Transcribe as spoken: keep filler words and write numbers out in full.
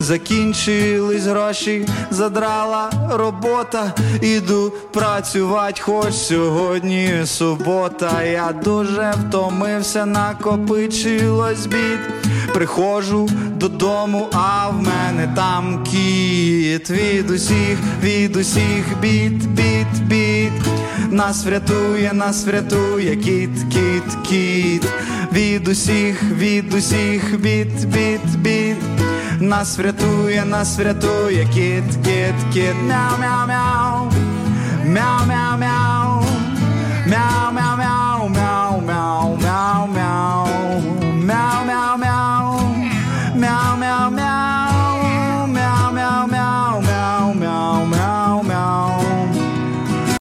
закінчились гроші, задрала робота, іду працювать, хоч сьогодні субота. Я дуже втомився, накопичилось бід, приходжу додому, а в мене там кіт. Від усіх, від усіх бід, бід, бід, нас врятує, нас врятує кіт, кіт, кіт. Від усіх, від усіх бід, бід, бід, нас врятує, нас врятує кіт, кіт, кіт. Мяу, мяу, мяу, мяу, мяу, мяу, мяу, мяу, мяу.